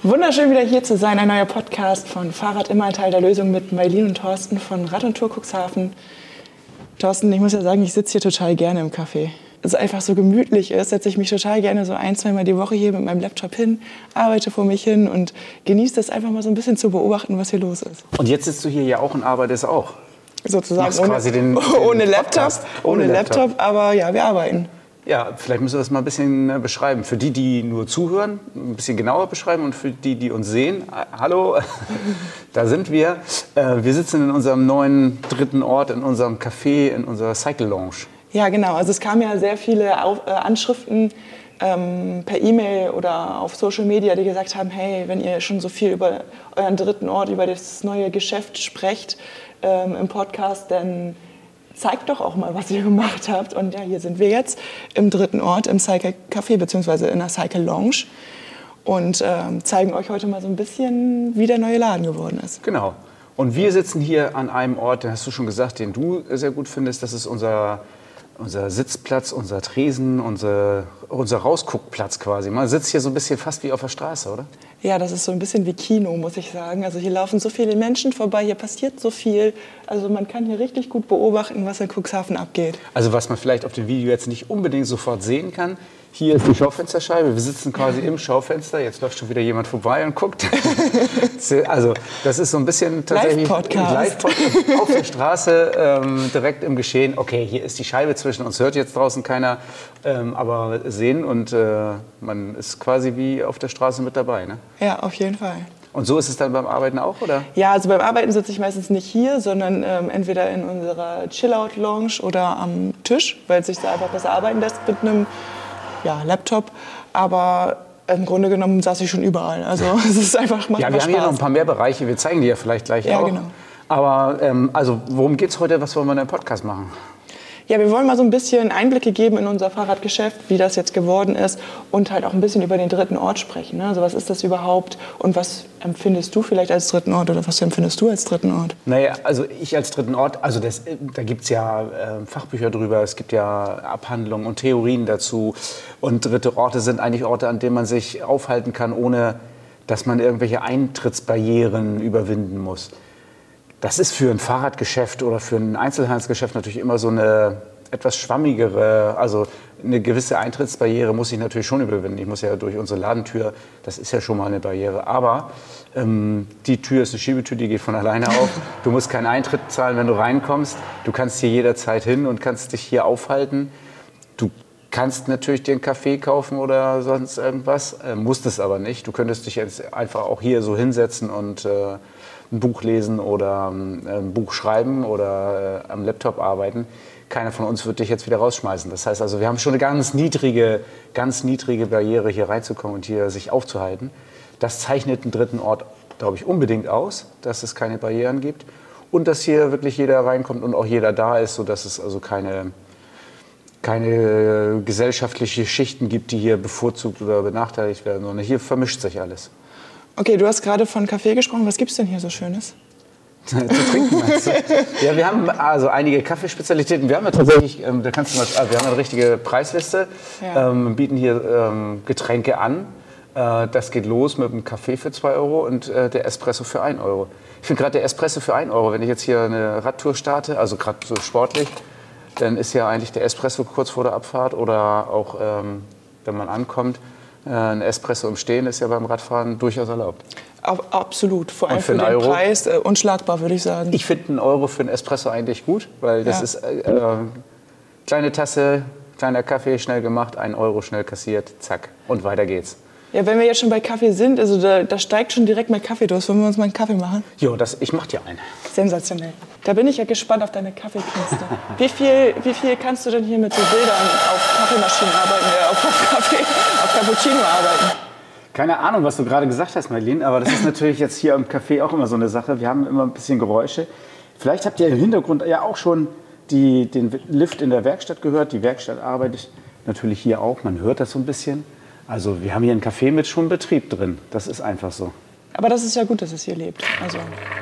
Wunderschön wieder hier zu sein, ein neuer Podcast von Fahrrad immer ein Teil der Lösung mit Maylin und Thorsten von Rad und Tour Cuxhaven. Thorsten, ich muss ja sagen, ich sitze hier total gerne im Café. Es einfach so gemütlich ist, setze ich mich total gerne so 1-2 Mal die Woche hier mit meinem Laptop hin, arbeite vor mich hin und genieße das einfach mal so ein bisschen zu beobachten, was hier los ist. Und jetzt sitzt du hier ja auch und arbeitest auch. Sozusagen ohne Laptop, ohne Laptop, aber ja, wir arbeiten. Ja, vielleicht müssen wir das mal ein bisschen beschreiben. Für die, die nur zuhören, ein bisschen genauer beschreiben und für die, die uns sehen. Hallo, da sind wir. Wir sitzen in unserem neuen dritten Ort, in unserem Café, in unserer Cycle Lounge. Ja, genau. Also es kamen ja sehr viele Anschriften per E-Mail oder auf Social Media, die gesagt haben, hey, wenn ihr schon so viel über euren dritten Ort, über das neue Geschäft sprecht im Podcast, dann zeigt doch auch mal, was ihr gemacht habt. Und ja, hier sind wir jetzt im dritten Ort, im Cycle Café bzw. in der Cycle Lounge und zeigen euch heute mal so ein bisschen, wie der neue Laden geworden ist. Genau. Und wir sitzen hier an einem Ort, den hast du schon gesagt, den du sehr gut findest. Das ist unser Sitzplatz, unser Tresen, unser Rausguckplatz quasi. Man sitzt hier so ein bisschen fast wie auf der Straße, oder? Ja, das ist so ein bisschen wie Kino, muss ich sagen. Also hier laufen so viele Menschen vorbei, hier passiert so viel. Also man kann hier richtig gut beobachten, was in Cuxhaven abgeht. Also was man vielleicht auf dem Video jetzt nicht unbedingt sofort sehen kann, hier ist die Schaufensterscheibe, wir sitzen quasi im Schaufenster, jetzt läuft schon wieder jemand vorbei und guckt. Also das ist so ein bisschen tatsächlich Live-Podcast auf der Straße, direkt im Geschehen. Okay, hier ist die Scheibe zwischen uns, hört jetzt draußen keiner, aber sehen und man ist quasi wie auf der Straße mit dabei, ne? Ja, auf jeden Fall. Und so ist es dann beim Arbeiten auch, oder? Ja, also beim Arbeiten sitze ich meistens nicht hier, sondern entweder in unserer Chill-Out-Lounge oder am Tisch, weil es sich da einfach besser arbeiten lässt mit einem Laptop. Aber im Grunde genommen saß ich schon überall. Also es ist einfach, macht ja, wir haben hier noch ein paar mehr Bereiche, wir zeigen die ja vielleicht gleich auch. Genau. Aber also worum geht es heute, was wollen wir in einem Podcast machen? Ja, wir wollen mal so ein bisschen Einblicke geben in unser Fahrradgeschäft, wie das jetzt geworden ist und halt auch ein bisschen über den dritten Ort sprechen. Ne? Also was ist das überhaupt und was empfindest du vielleicht als dritten Ort oder was empfindest du als dritten Ort? Naja, also ich als dritten Ort, also da gibt es ja Fachbücher drüber, es gibt ja Abhandlungen und Theorien dazu und dritte Orte sind eigentlich Orte, an denen man sich aufhalten kann, ohne dass man irgendwelche Eintrittsbarrieren überwinden muss. Das ist für ein Fahrradgeschäft oder für ein Einzelhandelsgeschäft natürlich immer so eine etwas schwammigere, also eine gewisse Eintrittsbarriere muss ich natürlich schon überwinden. Ich muss ja durch unsere Ladentür, das ist ja schon mal eine Barriere. Aber die Tür ist eine Schiebetür, die geht von alleine auf. Du musst keinen Eintritt zahlen, wenn du reinkommst. Du kannst hier jederzeit hin und kannst dich hier aufhalten. Du kannst natürlich dir einen Kaffee kaufen oder sonst irgendwas, musst es aber nicht. Du könntest dich jetzt einfach auch hier so hinsetzen und ein Buch lesen oder ein Buch schreiben oder am Laptop arbeiten. Keiner von uns wird dich jetzt wieder rausschmeißen. Das heißt also, wir haben schon eine ganz niedrige Barriere, hier reinzukommen und hier sich aufzuhalten. Das zeichnet einen dritten Ort, glaube ich, unbedingt aus, dass es keine Barrieren gibt und dass hier wirklich jeder reinkommt und auch jeder da ist, sodass es also keine gesellschaftliche Schichten gibt, die hier bevorzugt oder benachteiligt werden, sondern hier vermischt sich alles. Okay, du hast gerade von Kaffee gesprochen. Was gibt es denn hier so Schönes? Zu trinken, meinst du? Ja, wir haben also einige Kaffeespezialitäten. Wir haben ja tatsächlich, wir haben eine richtige Preisliste, bieten hier Getränke an. Das geht los mit einem Kaffee für 2 € und der Espresso für 1 €. Ich finde gerade der Espresso für 1 €, wenn ich jetzt hier eine Radtour starte, also gerade so sportlich, dann ist ja eigentlich der Espresso kurz vor der Abfahrt oder auch, wenn man ankommt, ein Espresso im Stehen ist ja beim Radfahren durchaus erlaubt. Absolut, vor allem für den Preis unschlagbar, würde ich sagen. Ich finde 1 € für einen Espresso eigentlich gut, weil das ist kleine Tasse, kleiner Kaffee, schnell gemacht, 1 € schnell kassiert, zack und weiter geht's. Ja, wenn wir jetzt schon bei Kaffee sind, also da steigt schon direkt mein Kaffeedurst. Wollen wir uns mal einen Kaffee machen? Jo, ich mach dir einen. Sensationell. Da bin ich ja gespannt auf deine Kaffeekünste. Wie viel kannst du denn hier mit so Bildern auf Kaffeemaschinen arbeiten, auf Cappuccino arbeiten? Keine Ahnung, was du gerade gesagt hast, Maylin, aber das ist natürlich jetzt hier im Café auch immer so eine Sache. Wir haben immer ein bisschen Geräusche. Vielleicht habt ihr im Hintergrund ja auch schon den Lift in der Werkstatt gehört. Die Werkstatt arbeitet natürlich hier auch. Man hört das so ein bisschen. Also wir haben hier ein Café mit schon Betrieb drin. Das ist einfach so. Aber das ist ja gut, dass es hier lebt. Also.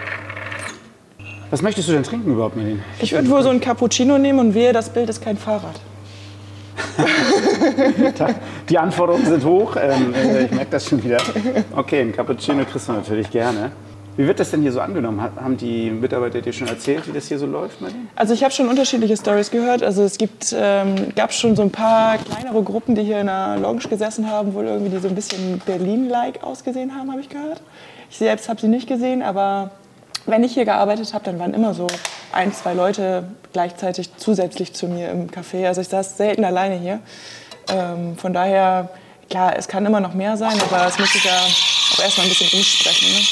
Was möchtest du denn trinken überhaupt, Maylin? Ich würde wohl so ein Cappuccino nehmen und wehe, das Bild ist kein Fahrrad. Die Anforderungen sind hoch. Ich merke das schon wieder. Okay, ein Cappuccino kriegst du natürlich gerne. Wie wird das denn hier so angenommen? Haben die Mitarbeiter dir schon erzählt, wie das hier so läuft bei denen? Also ich habe schon unterschiedliche Stories gehört. Also es gab schon so ein paar kleinere Gruppen, die hier in der Lounge gesessen haben, wohl irgendwie die so ein bisschen Berlin-like ausgesehen haben, habe ich gehört. Ich selbst habe sie nicht gesehen, aber wenn ich hier gearbeitet habe, dann waren immer so 1, 2 Leute gleichzeitig zusätzlich zu mir im Café. Also ich saß selten alleine hier. Von daher, klar, es kann immer noch mehr sein, aber es muss sich ja auch erstmal ein bisschen rumsprechen. Ne?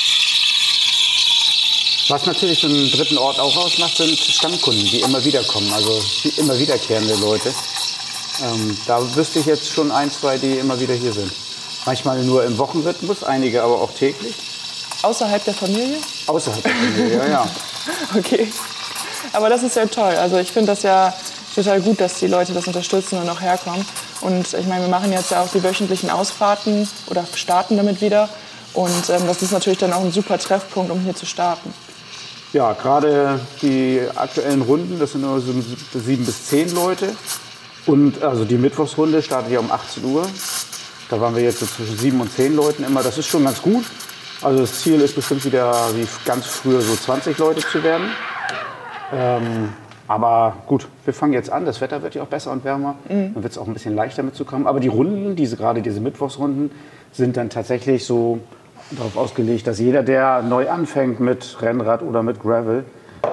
Was natürlich so einen dritten Ort auch ausmacht, sind Stammkunden, die immer wieder kommen, also die immer wiederkehrende Leute. Da wüsste ich jetzt schon 1, 2, die immer wieder hier sind. Manchmal nur im Wochenrhythmus, einige aber auch täglich. Außerhalb der Familie? Außerhalb der Familie, ja. Okay. Aber das ist ja toll. Also ich finde das ja total gut, dass die Leute das unterstützen und auch herkommen. Und ich meine, wir machen jetzt ja auch die wöchentlichen Ausfahrten oder starten damit wieder. Und das ist natürlich dann auch ein super Treffpunkt, um hier zu starten. Ja, gerade die aktuellen Runden, das sind nur so 7 bis 10 Leute. Und also die Mittwochsrunde startet ja um 18 Uhr. Da waren wir jetzt so zwischen 7 und 10 Leuten immer. Das ist schon ganz gut. Also das Ziel ist bestimmt wieder wie ganz früher so 20 Leute zu werden. Aber gut, wir fangen jetzt an. Das Wetter wird ja auch besser und wärmer. Dann wird es auch ein bisschen leichter mitzukommen. Aber die Runden, gerade diese Mittwochsrunden, sind dann tatsächlich so darauf ausgelegt, dass jeder, der neu anfängt mit Rennrad oder mit Gravel,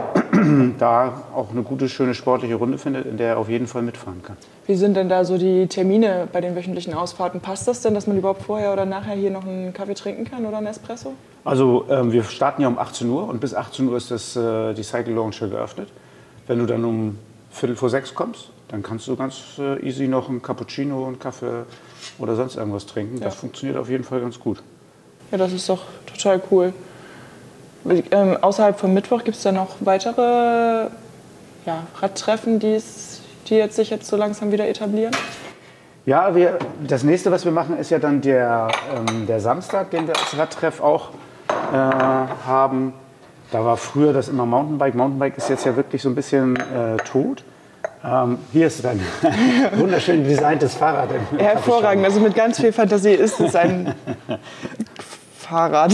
da auch eine gute, schöne sportliche Runde findet, in der er auf jeden Fall mitfahren kann. Wie sind denn da so die Termine bei den wöchentlichen Ausfahrten? Passt das denn, dass man überhaupt vorher oder nachher hier noch einen Kaffee trinken kann oder einen Espresso? Also wir starten ja um 18 Uhr und bis 18 Uhr ist die Cycle Lounge geöffnet. Wenn du dann um 5:45 kommst, dann kannst du ganz easy noch einen Cappuccino, einen Kaffee oder sonst irgendwas trinken. Ja. Das funktioniert auf jeden Fall ganz gut. Ja, das ist doch total cool. Außerhalb vom Mittwoch gibt es da noch weitere Radtreffen, die sich jetzt so langsam wieder etablieren? Ja, das nächste, was wir machen, ist ja dann der Samstag, den wir als Radtreff auch haben. Da war früher das immer Mountainbike. Mountainbike ist jetzt ja wirklich so ein bisschen tot. Hier ist ein wunderschön designtes Fahrrad. Hervorragend, also mit ganz viel Fantasie ist es ein Fahrrad.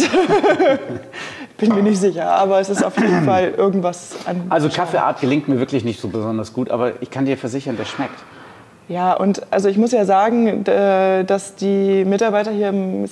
Bin mir nicht sicher, aber es ist auf jeden Fall irgendwas an. Also Kaffeeart gelingt mir wirklich nicht so besonders gut, aber ich kann dir versichern, das schmeckt. Ja, und also ich muss ja sagen, dass die Mitarbeiter hier in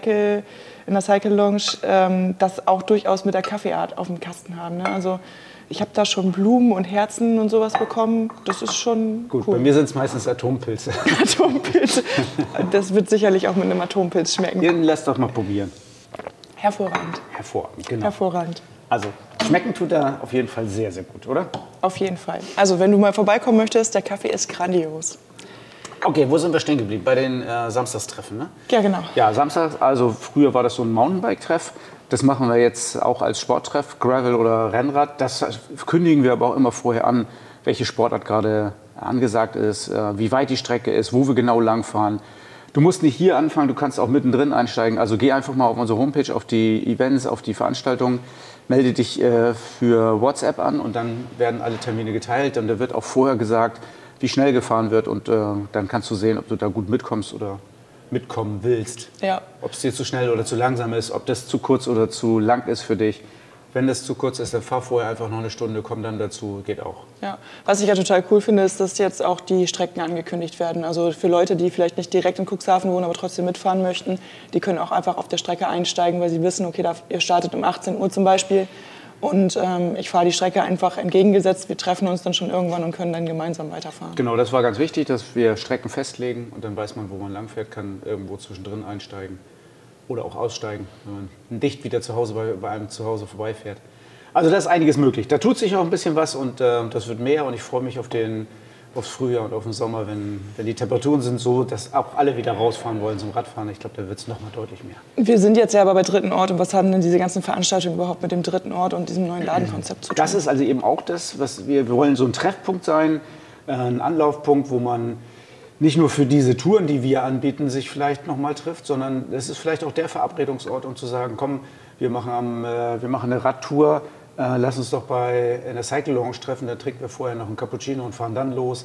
der Cycle Lounge das auch durchaus mit der Kaffeeart auf dem Kasten haben. Ne? Also ich habe da schon Blumen und Herzen und sowas bekommen. Das ist schon gut. Cool. Bei mir sind es meistens Atompilze. Atompilze. Das wird sicherlich auch mit einem Atompilz schmecken. Lass doch mal probieren. Hervorragend. Hervorragend, genau. Hervorragend. Also, schmecken tut er auf jeden Fall sehr, sehr gut, oder? Auf jeden Fall. Also, wenn du mal vorbeikommen möchtest, der Kaffee ist grandios. Okay, wo sind wir stehen geblieben? Bei den Samstagstreffen, ne? Ja, genau. Ja, Samstag, also früher war das so ein Mountainbike-Treff. Das machen wir jetzt auch als Sporttreff, Gravel oder Rennrad. Das kündigen wir aber auch immer vorher an, welche Sportart gerade angesagt ist, wie weit die Strecke ist, wo wir genau langfahren. Du musst nicht hier anfangen, du kannst auch mittendrin einsteigen. Also geh einfach mal auf unsere Homepage, auf die Events, auf die Veranstaltungen, melde dich für WhatsApp an und dann werden alle Termine geteilt. Und da wird auch vorher gesagt, wie schnell gefahren wird und dann kannst du sehen, ob du da gut mitkommst oder mitkommen willst. Ja. Ob es dir zu schnell oder zu langsam ist, ob das zu kurz oder zu lang ist für dich. Wenn das zu kurz ist, dann fahr vorher einfach noch eine Stunde, komm dann dazu, geht auch. Ja, was ich ja total cool finde, ist, dass jetzt auch die Strecken angekündigt werden. Also für Leute, die vielleicht nicht direkt in Cuxhaven wohnen, aber trotzdem mitfahren möchten, die können auch einfach auf der Strecke einsteigen, weil sie wissen, okay, ihr startet um 18 Uhr zum Beispiel. Und ich fahre die Strecke einfach entgegengesetzt. Wir treffen uns dann schon irgendwann und können dann gemeinsam weiterfahren. Genau, das war ganz wichtig, dass wir Strecken festlegen und dann weiß man, wo man langfährt, kann irgendwo zwischendrin einsteigen. Oder auch aussteigen, wenn man dicht wieder zu Hause bei einem zu Hause vorbeifährt. Also da ist einiges möglich. Da tut sich auch ein bisschen was und das wird mehr. Und ich freue mich aufs Frühjahr und auf den Sommer, wenn die Temperaturen sind so, dass auch alle wieder rausfahren wollen zum Radfahren. Ich glaube, da wird es noch mal deutlich mehr. Wir sind jetzt ja aber bei dritten Ort. Und was haben denn diese ganzen Veranstaltungen überhaupt mit dem dritten Ort und diesem neuen Ladenkonzept zu tun? Das ist also eben auch das, was wir wollen, so ein Treffpunkt sein, ein Anlaufpunkt, wo man nicht nur für diese Touren, die wir anbieten, sich vielleicht noch mal trifft, sondern es ist vielleicht auch der Verabredungsort, um zu sagen, komm, wir machen eine Radtour, lass uns doch in der Cycle Lounge treffen, da trinken wir vorher noch einen Cappuccino und fahren dann los.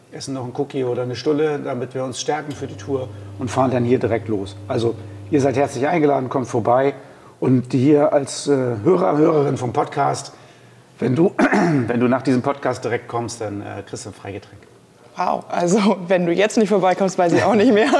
essen noch einen Cookie oder eine Stulle, damit wir uns stärken für die Tour und fahren dann hier direkt los. Also ihr seid herzlich eingeladen, kommt vorbei und hier als Hörerin vom Podcast, wenn du nach diesem Podcast direkt kommst, dann kriegst du ein Freigetränk. Wow, also wenn du jetzt nicht vorbeikommst, weiß ich auch nicht mehr.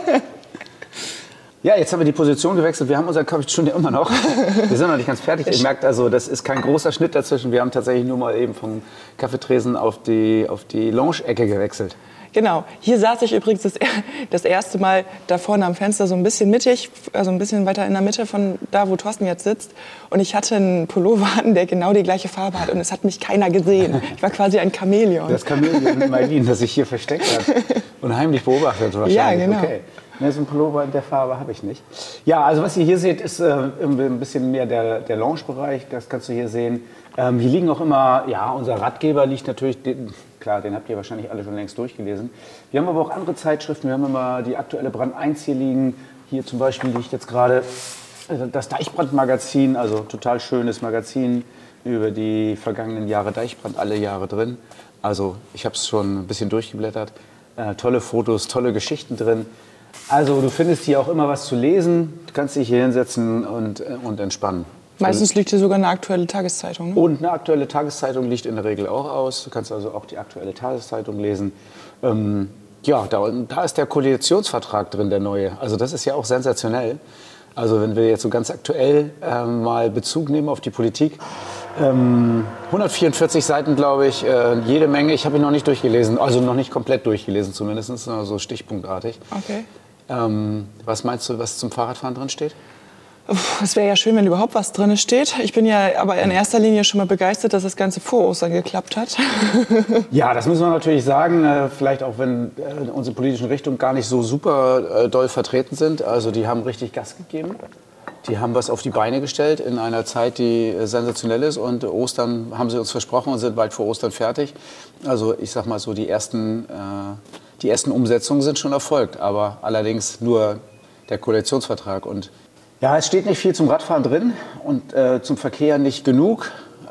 Ja, jetzt haben wir die Position gewechselt. Wir haben unsere Kaffeestunde immer noch. Wir sind noch nicht ganz fertig. Ihr merkt also, das ist kein großer Schnitt dazwischen. Wir haben tatsächlich nur mal eben vom Kaffeetresen auf die Lounge-Ecke gewechselt. Genau. Hier saß ich übrigens das erste Mal da vorne am Fenster, so ein bisschen mittig, also ein bisschen weiter in der Mitte von da, wo Thorsten jetzt sitzt. Und ich hatte einen Pullover an, der genau die gleiche Farbe hat. Und es hat mich keiner gesehen. Ich war quasi ein Chamäleon. Das Chamäleon Mailin, das sich hier versteckt hat und heimlich beobachtet wahrscheinlich. Ja, genau. Okay. Ne, so ein Pullover in der Farbe habe ich nicht. Ja, also was ihr hier seht, ist ein bisschen mehr der Lounge-Bereich. Das kannst du hier sehen. Hier liegen auch immer, ja, unser Ratgeber liegt natürlich, klar, den habt ihr wahrscheinlich alle schon längst durchgelesen. Wir haben aber auch andere Zeitschriften. Wir haben immer die aktuelle Brand 1 hier liegen. Hier zum Beispiel liegt jetzt gerade das Deichbrand-Magazin, also total schönes Magazin über die vergangenen Jahre Deichbrand, alle Jahre drin. Also ich habe es schon ein bisschen durchgeblättert. Tolle Fotos, tolle Geschichten drin. Also du findest hier auch immer was zu lesen. Du kannst dich hier hinsetzen und entspannen. Meistens liegt hier sogar eine aktuelle Tageszeitung. Ne? Und eine aktuelle Tageszeitung liegt in der Regel auch aus. Du kannst also auch die aktuelle Tageszeitung lesen. Ja, da ist der Koalitionsvertrag drin, der neue. Also das ist ja auch sensationell. Also wenn wir jetzt so ganz aktuell mal Bezug nehmen auf die Politik. 144 Seiten, glaube ich, jede Menge. Ich habe ihn noch nicht durchgelesen, also noch nicht komplett durchgelesen zumindest, so stichpunktartig. Okay. Was meinst du, was zum Fahrradfahren drin steht? Es wäre ja schön, wenn überhaupt was drin steht. Ich bin ja aber in erster Linie schon mal begeistert, dass das Ganze vor Ostern geklappt hat. Ja, das müssen wir natürlich sagen. Vielleicht auch, wenn unsere politischen Richtungen gar nicht so super doll vertreten sind. Also die haben richtig Gas gegeben. Die haben was auf die Beine gestellt in einer Zeit, die sensationell ist. Und Ostern haben sie uns versprochen und sind bald vor Ostern fertig. Also ich sag mal so, die ersten Umsetzungen sind schon erfolgt. Aber allerdings nur der Koalitionsvertrag. Und ja, es steht nicht viel zum Radfahren drin und zum Verkehr nicht genug.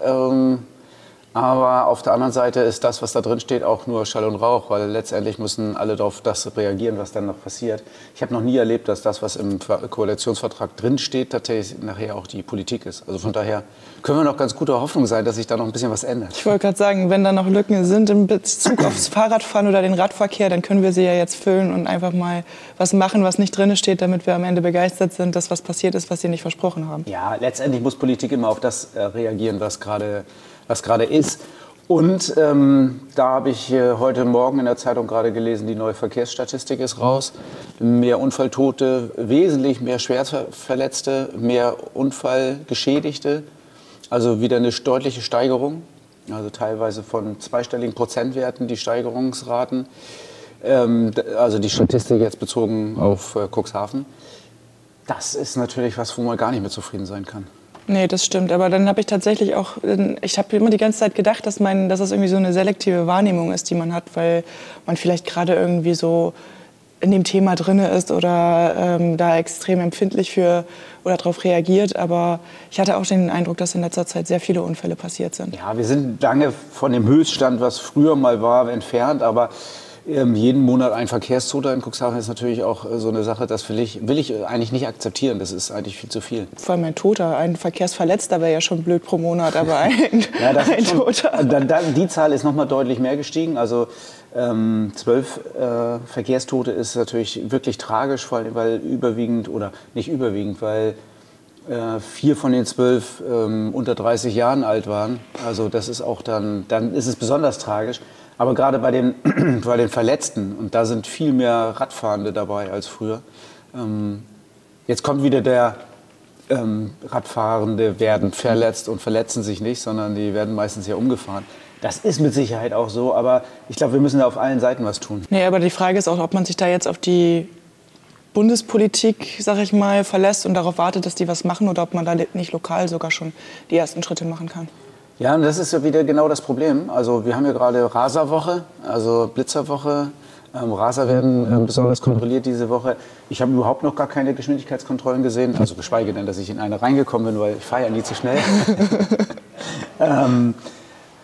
Aber auf der anderen Seite ist das, was da drin steht, auch nur Schall und Rauch, weil letztendlich müssen alle darauf das reagieren, was dann noch passiert. Ich habe noch nie erlebt, dass das, was im Koalitionsvertrag drin steht, tatsächlich nachher auch die Politik ist. Also von daher können wir noch ganz guter Hoffnung sein, dass sich da noch ein bisschen was ändert. Ich wollte gerade sagen, wenn da noch Lücken sind in Bezug aufs Fahrradfahren oder den Radverkehr, dann können wir sie ja jetzt füllen und einfach mal was machen, was nicht drin steht, damit wir am Ende begeistert sind, dass was passiert ist, was sie nicht versprochen haben. Ja, letztendlich muss Politik immer auf das reagieren, was gerade ist. Und da habe ich heute Morgen in der Zeitung gerade gelesen, die neue Verkehrsstatistik ist raus. Mehr Unfalltote, wesentlich mehr Schwerverletzte, mehr Unfallgeschädigte. Also wieder eine deutliche Steigerung. Also teilweise von zweistelligen Prozentwerten die Steigerungsraten. Also die Statistik jetzt bezogen auf Cuxhaven. Das ist natürlich was, wo man gar nicht mehr zufrieden sein kann. Nee, das stimmt. Aber dann habe ich tatsächlich auch, ich habe immer die ganze Zeit gedacht, dass das irgendwie so eine selektive Wahrnehmung ist, die man hat, weil man vielleicht gerade irgendwie so in dem Thema drin ist oder da extrem empfindlich für oder darauf reagiert. Aber ich hatte auch den Eindruck, dass in letzter Zeit sehr viele Unfälle passiert sind. Ja, wir sind lange von dem Höchststand, was früher mal war, entfernt, aber jeden Monat ein Verkehrstoter in Cuxhaven ist natürlich auch so eine Sache, das will ich eigentlich nicht akzeptieren. Das ist eigentlich viel zu viel. Vor allem ein Toter, ein Verkehrsverletzter wäre ja schon blöd pro Monat, aber ein Toter. Die Zahl ist noch mal deutlich mehr gestiegen. Also 12 Verkehrstote ist natürlich wirklich tragisch, vor allem, weil überwiegend, oder nicht überwiegend, weil 4 von den 12 unter 30 Jahren alt waren. Also das ist auch dann ist es besonders tragisch. Aber gerade bei den Verletzten, und da sind viel mehr Radfahrende dabei als früher. Jetzt kommt wieder der Radfahrende werden verletzt und verletzen sich nicht, sondern die werden meistens ja umgefahren. Das ist mit Sicherheit auch so, aber ich glaube, wir müssen da auf allen Seiten was tun. Nee, aber die Frage ist auch, ob man sich da jetzt auf die Bundespolitik, sag ich mal, verlässt und darauf wartet, dass die was machen, oder ob man da nicht lokal sogar schon die ersten Schritte machen kann. Ja, und das ist ja wieder genau das Problem. Also wir haben ja gerade Raserwoche, also Blitzerwoche. Raser werden besonders kontrolliert diese Woche. Ich habe überhaupt noch gar keine Geschwindigkeitskontrollen gesehen, also geschweige denn, dass ich in eine reingekommen bin, weil ich fahre ja nie zu schnell.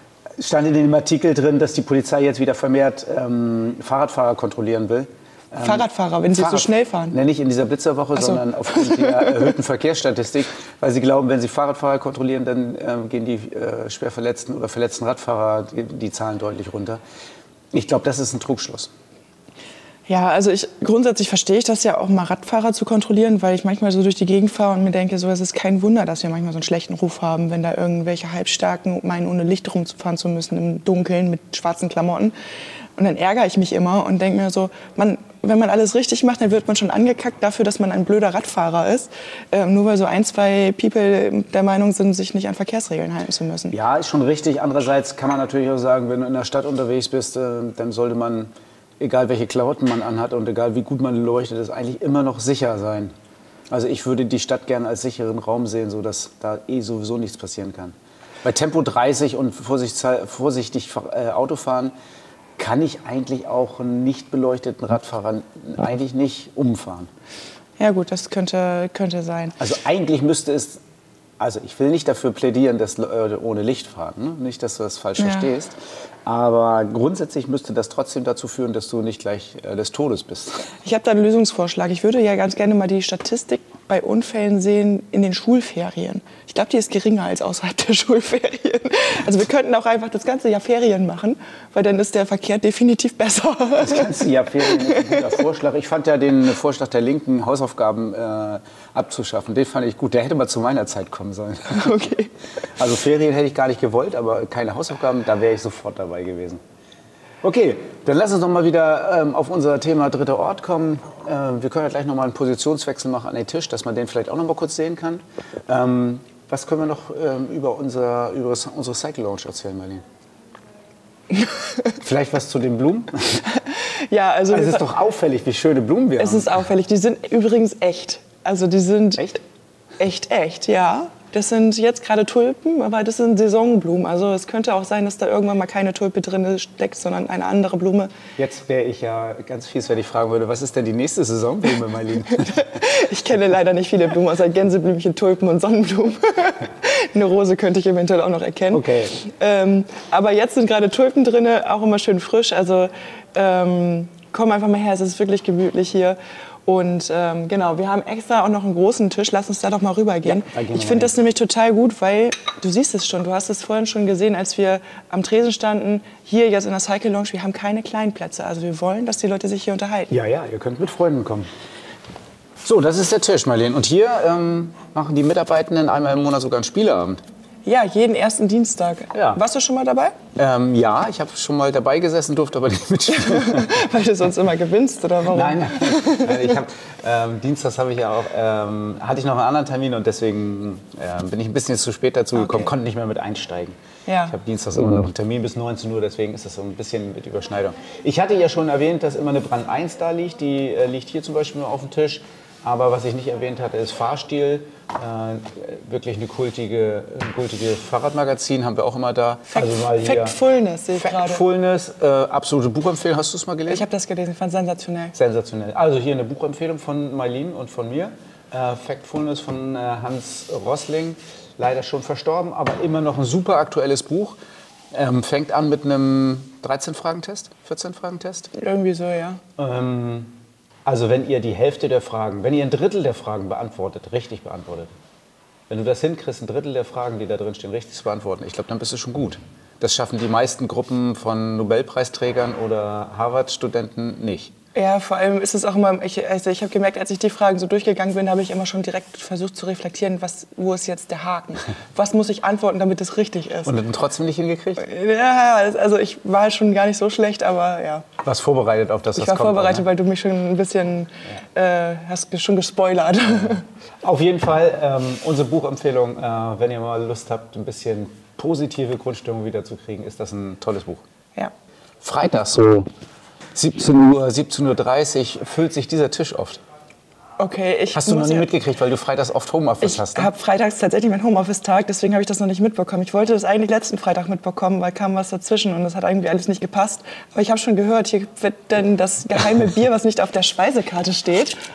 stand in dem Artikel drin, dass die Polizei jetzt wieder vermehrt Fahrradfahrer kontrollieren will. Fahrradfahrer, wenn sie so schnell fahren? Nicht in dieser Blitzerwoche, sondern aufgrund der erhöhten Verkehrsstatistik. Weil sie glauben, wenn sie Fahrradfahrer kontrollieren, dann gehen die schwer verletzten oder verletzten Radfahrer die Zahlen deutlich runter. Ich glaube, das ist ein Trugschluss. Ja, also grundsätzlich verstehe ich das ja auch mal, Radfahrer zu kontrollieren, weil ich manchmal so durch die Gegend fahre und mir denke, so, es ist kein Wunder, dass wir manchmal so einen schlechten Ruf haben, wenn da irgendwelche Halbstarken meinen, ohne Licht rumfahren zu müssen, im Dunkeln mit schwarzen Klamotten. Und dann ärgere ich mich immer und denke mir so, wenn man alles richtig macht, dann wird man schon angekackt dafür, dass man ein blöder Radfahrer ist. Nur weil so ein, zwei People der Meinung sind, sich nicht an Verkehrsregeln halten zu müssen. Ja, ist schon richtig. Andererseits kann man natürlich auch sagen, wenn du in der Stadt unterwegs bist, dann sollte man, egal welche Klamotten man anhat und egal wie gut man leuchtet, ist eigentlich immer noch sicher sein. Also ich würde die Stadt gerne als sicheren Raum sehen, sodass da sowieso nichts passieren kann. Bei Tempo 30 und vorsichtig Autofahren kann ich eigentlich auch einen nicht beleuchteten Radfahrer eigentlich nicht umfahren. Ja gut, das könnte sein. Also eigentlich müsste es, also ich will nicht dafür plädieren, dass Leute ohne Licht fahren, ne? Nicht, dass du das falsch verstehst. Aber grundsätzlich müsste das trotzdem dazu führen, dass du nicht gleich des Todes bist. Ich habe da einen Lösungsvorschlag. Ich würde ja ganz gerne mal die Statistik bei Unfällen sehen in den Schulferien. Ich glaube, die ist geringer als außerhalb der Schulferien. Also wir könnten auch einfach das ganze Jahr Ferien machen, weil dann ist der Verkehr definitiv besser. Das ganze Jahr Ferien ist ein guter Vorschlag. Ich fand ja den Vorschlag der Linken, Hausaufgaben abzuschaffen, den fand ich gut. Der hätte mal zu meiner Zeit kommen sollen. Okay. Also Ferien hätte ich gar nicht gewollt, aber keine Hausaufgaben, da wäre ich sofort dabei gewesen. Okay, dann lass uns noch mal wieder auf unser Thema dritter Ort kommen. Wir können ja gleich noch mal einen Positionswechsel machen an den Tisch, dass man den vielleicht auch noch mal kurz sehen kann. Was können wir noch über unsere Cycle Lounge erzählen, Marlene? Vielleicht was zu den Blumen? Ja, also es ist doch auffällig, wie schöne Blumen wir haben. Es ist auffällig. Die sind übrigens echt. Also die sind echt, ja. Das sind jetzt gerade Tulpen, aber das sind Saisonblumen. Also es könnte auch sein, dass da irgendwann mal keine Tulpe drin steckt, sondern eine andere Blume. Jetzt wäre ich ja ganz fies, wenn ich fragen würde, was ist denn die nächste Saisonblume, Marlene? Ich kenne leider nicht viele Blumen, außer Gänseblümchen, Tulpen und Sonnenblumen. Eine Rose könnte ich eventuell auch noch erkennen. Okay. Aber jetzt sind gerade Tulpen drin, auch immer schön frisch. Also komm einfach mal her, es ist wirklich gemütlich hier. Und genau, wir haben extra auch noch einen großen Tisch. Lass uns da doch mal rübergehen. Ja, ich finde das nämlich total gut, weil du siehst es schon. Du hast es vorhin schon gesehen, als wir am Tresen standen. Hier jetzt in der Cycle Lounge, wir haben keine kleinen Plätze. Also wir wollen, dass die Leute sich hier unterhalten. Ja, ihr könnt mit Freunden kommen. So, das ist der Tisch, Marlene. Und hier machen die Mitarbeitenden einmal im Monat sogar einen Spieleabend. Ja, jeden ersten Dienstag. Ja. Warst du schon mal dabei? Ja, ich habe schon mal dabei gesessen, durfte aber nicht mitspielen. Weil du sonst immer gewinnst, oder warum? Nein, ich habe Dienstags hatte ich noch einen anderen Termin und deswegen bin ich ein bisschen zu spät dazu gekommen, konnte nicht mehr mit einsteigen. Ja. Ich habe Dienstags immer noch einen Termin bis 19 Uhr, deswegen ist das so ein bisschen mit Überschneidung. Ich hatte ja schon erwähnt, dass immer eine Brand 1 da liegt, die liegt hier zum Beispiel auf dem Tisch. Aber was ich nicht erwähnt hatte, ist Fahrstil. Wirklich eine kultige Fahrradmagazin haben wir auch immer da. Factfulness sehe ich gerade. Factfulness, absolute Buchempfehlung. Hast du es mal gelesen? Ich habe das gelesen, fand sensationell. Sensationell. Also hier eine Buchempfehlung von Marlene und von mir. Factfulness von Hans Rosling. Leider schon verstorben, aber immer noch ein super aktuelles Buch. Fängt an mit einem 13-Fragen-Test, 14-Fragen-Test. Irgendwie so, ja. Also wenn ihr die Hälfte der Fragen, wenn ihr ein Drittel der Fragen richtig beantwortet, wenn du das hinkriegst, ein Drittel der Fragen, die da drin stehen, richtig zu beantworten, ich glaube, dann bist du schon gut. Das schaffen die meisten Gruppen von Nobelpreisträgern oder Harvard-Studenten nicht. Ja, vor allem ist es auch immer, ich habe gemerkt, als ich die Fragen so durchgegangen bin, habe ich immer schon direkt versucht zu reflektieren, wo ist jetzt der Haken? Was muss ich antworten, damit es richtig ist? Und dann trotzdem nicht hingekriegt? Ja, also ich war schon gar nicht so schlecht, aber ja. Warst vorbereitet auf das, was kommt? Ich war vorbereitet, ne? Weil du mich schon ein bisschen, hast schon gespoilert. Auf jeden Fall unsere Buchempfehlung, wenn ihr mal Lust habt, ein bisschen positive Grundstimmung wiederzukriegen, ist das ein tolles Buch. Ja. Freitags so 17 Uhr, 17:30 Uhr füllt sich dieser Tisch oft. Okay, hast du noch nie mitgekriegt, weil du freitags oft Homeoffice hast? Ich habe freitags tatsächlich meinen Homeoffice-Tag, deswegen habe ich das noch nicht mitbekommen. Ich wollte das eigentlich letzten Freitag mitbekommen, weil kam was dazwischen und das hat irgendwie alles nicht gepasst. Aber ich habe schon gehört, hier wird denn das geheime Bier, was nicht auf der Speisekarte steht,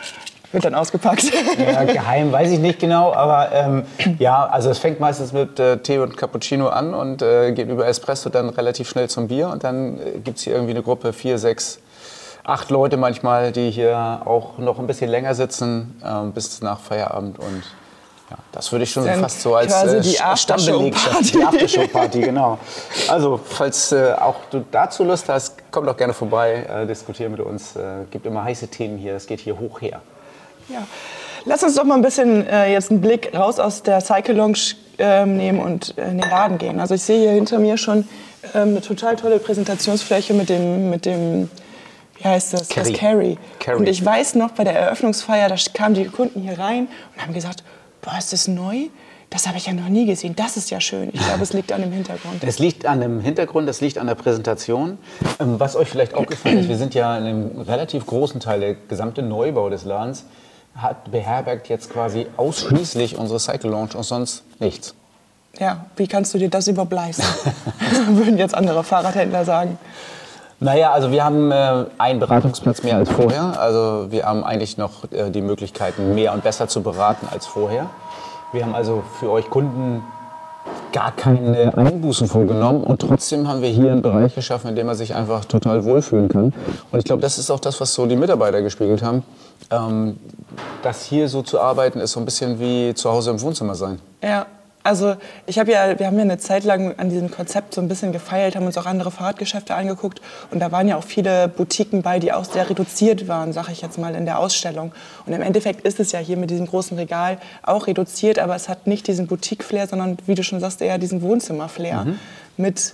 Wird dann ausgepackt. Ja, geheim weiß ich nicht genau, aber ja, also es fängt meistens mit Tee und Cappuccino an und geht über Espresso dann relativ schnell zum Bier und dann gibt es hier irgendwie eine Gruppe, 4, 6, 8 Leute manchmal, die hier auch noch ein bisschen länger sitzen bis nach Feierabend und ja, das würde ich schon fast so als Stammbelegschaft, die Aftershow-Party, genau. Also, falls auch du dazu Lust hast, komm doch gerne vorbei, diskutiere mit uns. Gibt immer heiße Themen hier, es geht hier hoch her. Ja. Lass uns doch mal ein bisschen jetzt einen Blick raus aus der Cycle Lounge nehmen und in den Laden gehen. Also ich sehe hier hinter mir schon eine total tolle Präsentationsfläche mit dem wie heißt das? Carry. Das Carry. Und ich weiß noch, bei der Eröffnungsfeier, da kamen die Kunden hier rein und haben gesagt, boah, ist das neu? Das habe ich ja noch nie gesehen. Das ist ja schön. Ich glaube, es liegt an dem Hintergrund. Es liegt an dem Hintergrund, es liegt an der Präsentation. Was euch vielleicht aufgefallen ist, wir sind ja in einem relativ großen Teil, der gesamte Neubau des Ladens beherbergt jetzt quasi ausschließlich unsere Cycle Lounge und sonst nichts. Ja, wie kannst du dir das überhaupt leisten? Würden jetzt andere Fahrradhändler sagen. Naja, also wir haben einen Beratungsplatz mehr als vorher. Also wir haben eigentlich noch die Möglichkeiten, mehr und besser zu beraten als vorher. Wir haben also für euch Kunden gar keine Einbußen vorgenommen und trotzdem haben wir hier einen Bereich geschaffen, in dem man sich einfach total wohlfühlen kann. Und ich glaube, das ist auch das, was so die Mitarbeiter gespiegelt haben. Das hier so zu arbeiten, ist so ein bisschen wie zu Hause im Wohnzimmer sein. Ja. Also wir haben ja eine Zeit lang an diesem Konzept so ein bisschen gefeilt, haben uns auch andere Fahrradgeschäfte angeguckt und da waren ja auch viele Boutiquen bei, die auch sehr reduziert waren, sage ich jetzt mal, in der Ausstellung. Und im Endeffekt ist es ja hier mit diesem großen Regal auch reduziert, aber es hat nicht diesen Boutique-Flair, sondern wie du schon sagst, eher diesen Wohnzimmer-Flair mit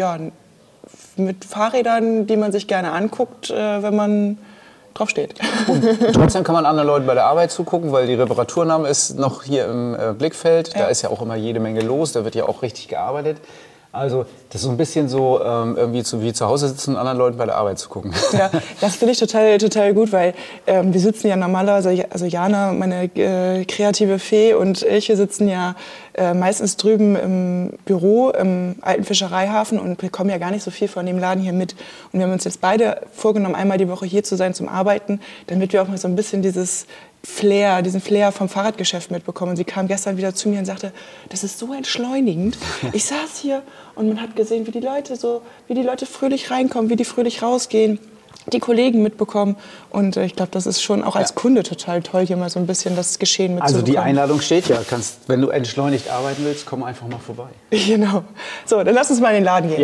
Fahrrädern, die man sich gerne anguckt, wenn man drauf steht. Und trotzdem kann man anderen Leuten bei der Arbeit zugucken, weil die Reparaturnahme ist noch hier im Blickfeld. Da ist ja auch immer jede Menge los, da wird ja auch richtig gearbeitet. Also das ist so ein bisschen so irgendwie wie zu Hause sitzen und anderen Leuten bei der Arbeit zu gucken. Ja, das finde ich total gut, weil wir sitzen ja normalerweise, also Jana, meine kreative Fee und ich, wir sitzen ja meistens drüben im Büro im alten Fischereihafen und bekommen ja gar nicht so viel von dem Laden hier mit. Und wir haben uns jetzt beide vorgenommen, einmal die Woche hier zu sein zum Arbeiten, damit wir auch mal so ein bisschen diesen Flair vom Fahrradgeschäft mitbekommen. Und sie kam gestern wieder zu mir und sagte, das ist so entschleunigend. Ich saß hier und man hat gesehen, wie die Leute fröhlich reinkommen, wie die fröhlich rausgehen, die Kollegen mitbekommen. Und ich glaube, das ist schon auch als Kunde total toll, hier mal so ein bisschen das Geschehen mitzubekommen. Also die Einladung steht ja. Wenn du entschleunigt arbeiten willst, komm einfach mal vorbei. Genau. So, dann lass uns mal in den Laden gehen. Ja.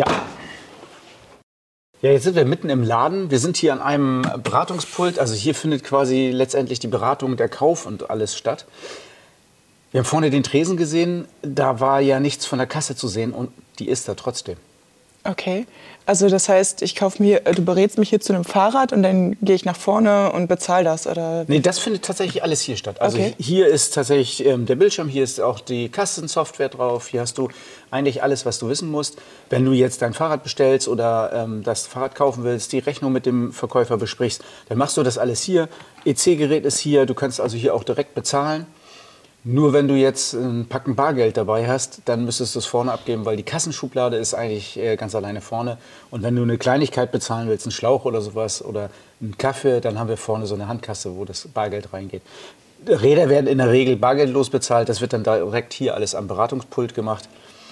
Ja, jetzt sind wir mitten im Laden. Wir sind hier an einem Beratungspult. Also hier findet quasi letztendlich die Beratung, der Kauf und alles statt. Wir haben vorne den Tresen gesehen. Da war ja nichts von der Kasse zu sehen und die ist da trotzdem. Okay, also das heißt, du berätst mich hier zu einem Fahrrad und dann gehe ich nach vorne und bezahle das, oder? Nee, das findet tatsächlich alles hier statt. Also okay. Hier ist tatsächlich der Bildschirm, hier ist auch die Kassensoftware drauf, hier hast du eigentlich alles, was du wissen musst. Wenn du jetzt dein Fahrrad bestellst oder das Fahrrad kaufen willst, die Rechnung mit dem Verkäufer besprichst, dann machst du das alles hier. EC-Gerät ist hier, du kannst also hier auch direkt bezahlen. Nur wenn du jetzt ein Packen Bargeld dabei hast, dann müsstest du es vorne abgeben, weil die Kassenschublade ist eigentlich ganz alleine vorne. Und wenn du eine Kleinigkeit bezahlen willst, einen Schlauch oder sowas oder einen Kaffee, dann haben wir vorne so eine Handkasse, wo das Bargeld reingeht. Räder werden in der Regel bargeldlos bezahlt, das wird dann direkt hier alles am Beratungspult gemacht.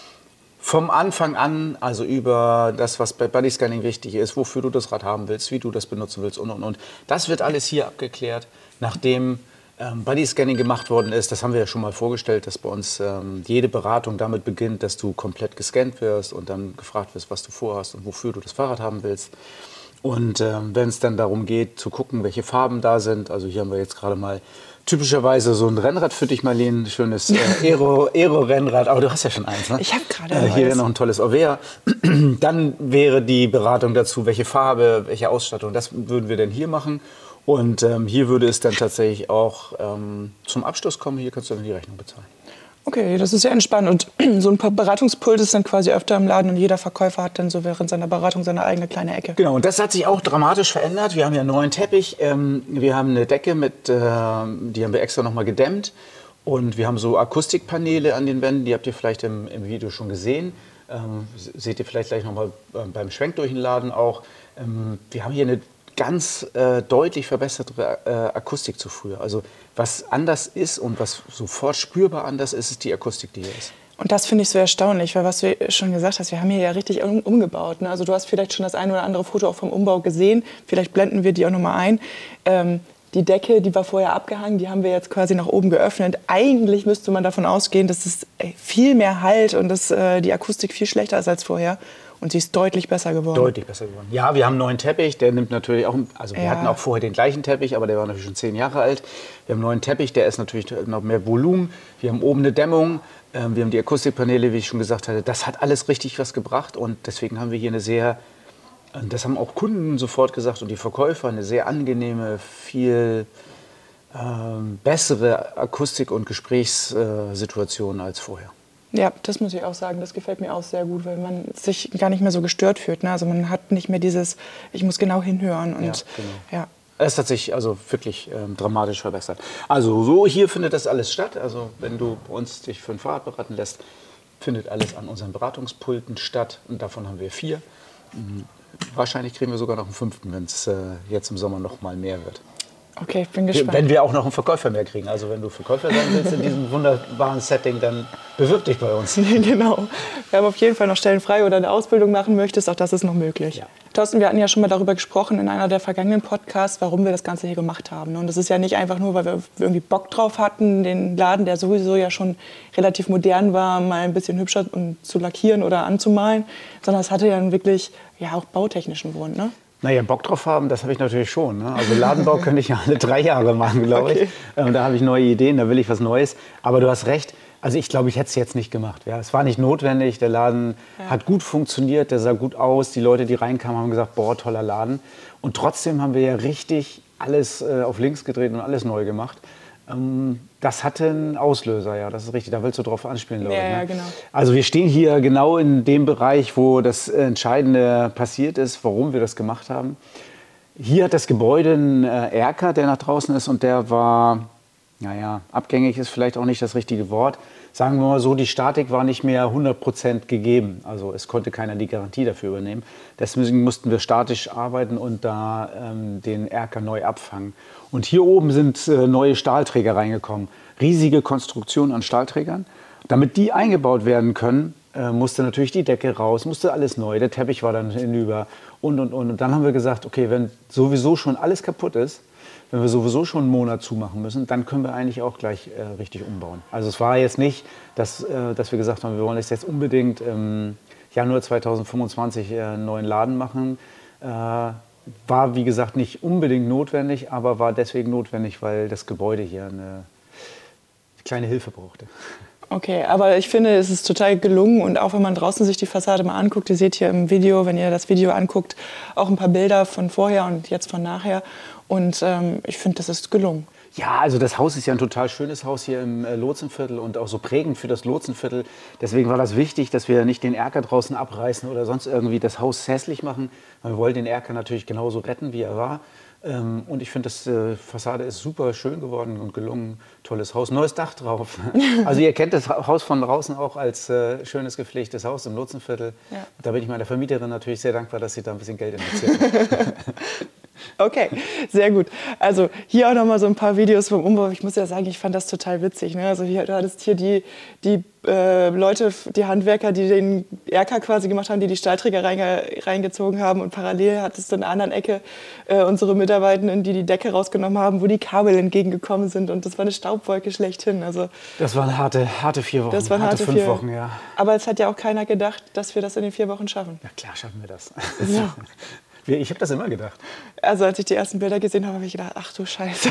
Vom Anfang an, also über das, was bei Bodyscanning wichtig ist, wofür du das Rad haben willst, wie du das benutzen willst und. Das wird alles hier abgeklärt, nachdem Bodyscanning gemacht worden ist. Das haben wir ja schon mal vorgestellt, dass bei uns jede Beratung damit beginnt, dass du komplett gescannt wirst und dann gefragt wirst, was du vorhast und wofür du das Fahrrad haben willst. Und wenn es dann darum geht, zu gucken, welche Farben da sind, also hier haben wir jetzt gerade mal typischerweise so ein Rennrad für dich, Marlene, ein schönes Aero-Rennrad, aber du hast ja schon eins, ne? Ich habe gerade hier wäre noch ein tolles Ovea. Dann wäre die Beratung dazu, welche Farbe, welche Ausstattung, das würden wir dann hier machen. Und hier würde es dann tatsächlich auch zum Abschluss kommen. Hier kannst du dann die Rechnung bezahlen. Okay, das ist ja entspannt. Und so ein Beratungspult ist dann quasi öfter im Laden und jeder Verkäufer hat dann so während seiner Beratung seine eigene kleine Ecke. Genau, und das hat sich auch dramatisch verändert. Wir haben ja einen neuen Teppich. Wir haben eine Decke, die haben wir extra nochmal gedämmt. Und wir haben so Akustikpaneele an den Wänden, die habt ihr vielleicht im Video schon gesehen. Seht ihr vielleicht gleich nochmal beim Schwenk durch den Laden auch. Wir haben hier eine ganz deutlich verbesserte Akustik zu früher. Also was anders ist und was sofort spürbar anders ist, ist die Akustik, die hier ist. Und das finde ich so erstaunlich, weil was du schon gesagt hast, wir haben hier ja richtig umgebaut. Ne? Also du hast vielleicht schon das ein oder andere Foto auch vom Umbau gesehen. Vielleicht blenden wir die auch nochmal ein. Die Decke, die war vorher abgehangen, die haben wir jetzt quasi nach oben geöffnet. Eigentlich müsste man davon ausgehen, dass es viel mehr Halt und dass die Akustik viel schlechter ist als vorher. Und sie ist deutlich besser geworden. Deutlich besser geworden. Ja, wir haben einen neuen Teppich, der nimmt natürlich auch, also wir hatten auch vorher den gleichen Teppich, aber der war natürlich schon 10 Jahre alt. Wir haben einen neuen Teppich, der ist natürlich noch mehr Volumen. Wir haben oben eine Dämmung, wir haben die Akustikpaneele, wie ich schon gesagt hatte. Das hat alles richtig was gebracht und deswegen haben wir hier eine sehr, das haben auch Kunden sofort gesagt und die Verkäufer, eine sehr angenehme, viel bessere Akustik- und Gesprächssituation als vorher. Ja, das muss ich auch sagen. Das gefällt mir auch sehr gut, weil man sich gar nicht mehr so gestört fühlt. Ne? Also man hat nicht mehr dieses, ich muss genau hinhören. Und, ja, genau. Ja. Es hat sich also wirklich dramatisch verbessert. Also so hier findet das alles statt. Also wenn du bei uns dich für ein Fahrrad beraten lässt, findet alles an unseren Beratungspulten statt. Und davon haben wir 4. Wahrscheinlich kriegen wir sogar noch einen 5., wenn es jetzt im Sommer noch mal mehr wird. Okay, ich bin gespannt. Wenn wir auch noch einen Verkäufer mehr kriegen. Also wenn du Verkäufer sein willst in diesem wunderbaren Setting, dann bewirb dich bei uns. Genau. Wir haben auf jeden Fall noch Stellen frei oder eine Ausbildung machen möchtest, auch das ist noch möglich. Ja. Thorsten, wir hatten ja schon mal darüber gesprochen in einer der vergangenen Podcasts, warum wir das Ganze hier gemacht haben. Und das ist ja nicht einfach nur, weil wir irgendwie Bock drauf hatten, den Laden, der sowieso ja schon relativ modern war, mal ein bisschen hübscher zu lackieren oder anzumalen, sondern es hatte ja wirklich auch bautechnischen Grund, ne? Naja, Bock drauf haben, das habe ich natürlich schon. Ne? Also Ladenbau könnte ich ja alle 3 Jahre machen, glaube ich. Da habe ich neue Ideen, da will ich was Neues. Aber du hast recht, also ich glaube, ich hätte es jetzt nicht gemacht. Ja? Es war nicht notwendig, der Laden hat gut funktioniert, der sah gut aus. Die Leute, die reinkamen, haben gesagt, boah, toller Laden. Und trotzdem haben wir ja richtig alles auf links gedreht und alles neu gemacht. Das hatte einen Auslöser, ja, das ist richtig. Da willst du drauf anspielen, glaube ich. Ja, genau. Also wir stehen hier genau in dem Bereich, wo das Entscheidende passiert ist, warum wir das gemacht haben. Hier hat das Gebäude einen Erker, der nach draußen ist und der war, naja, abgängig ist vielleicht auch nicht das richtige Wort. Sagen wir mal so, die Statik war nicht mehr 100% gegeben. Also es konnte keiner die Garantie dafür übernehmen. Deswegen mussten wir statisch arbeiten und da den Erker neu abfangen. Und hier oben sind neue Stahlträger reingekommen. Riesige Konstruktion an Stahlträgern. Damit die eingebaut werden können, musste natürlich die Decke raus, musste alles neu. Der Teppich war dann hinüber und. Und dann haben wir gesagt, okay, wenn sowieso schon alles kaputt ist, wenn wir sowieso schon einen Monat zumachen müssen, dann können wir eigentlich auch gleich richtig umbauen. Also es war jetzt nicht, dass wir gesagt haben, wir wollen jetzt unbedingt im Januar 2025 einen neuen Laden machen. War, wie gesagt, nicht unbedingt notwendig, aber war deswegen notwendig, weil das Gebäude hier eine kleine Hilfe brauchte. Okay, aber ich finde, es ist total gelungen und auch wenn man draußen sich die Fassade mal anguckt, ihr seht hier im Video, wenn ihr das Video anguckt, auch ein paar Bilder von vorher und jetzt von nachher und ich finde, das ist gelungen. Ja, also das Haus ist ja ein total schönes Haus hier im Lotsenviertel und auch so prägend für das Lotsenviertel. Deswegen war das wichtig, dass wir nicht den Erker draußen abreißen oder sonst irgendwie das Haus hässlich machen. Wir wollen den Erker natürlich genauso retten, wie er war. Und ich finde, die Fassade ist super schön geworden und gelungen. Tolles Haus, neues Dach drauf. Also ihr kennt das Haus von draußen auch als schönes gepflegtes Haus im Lotsenviertel. Ja. Da bin ich meiner Vermieterin natürlich sehr dankbar, dass sie da ein bisschen Geld investiert hat. Okay, sehr gut. Also hier auch noch mal so ein paar Videos vom Umbau. Ich muss ja sagen, ich fand das total witzig. Ne? Also du hattest hier die Leute, die Handwerker, die den Erker quasi gemacht haben, die die Stahlträger reingezogen haben. Und parallel hattest du in einer anderen Ecke unsere Mitarbeitenden, die die Decke rausgenommen haben, wo die Kabel entgegengekommen sind. Und das war eine Staubwolke schlechthin. Also, das waren harte 4 Wochen, das waren harte 5 Wochen, ja. Aber es hat ja auch keiner gedacht, dass wir das in den 4 Wochen schaffen. Ja klar, schaffen wir das. Ja. Ich habe das immer gedacht. Also als ich die ersten Bilder gesehen habe, habe ich gedacht, ach du Scheiße.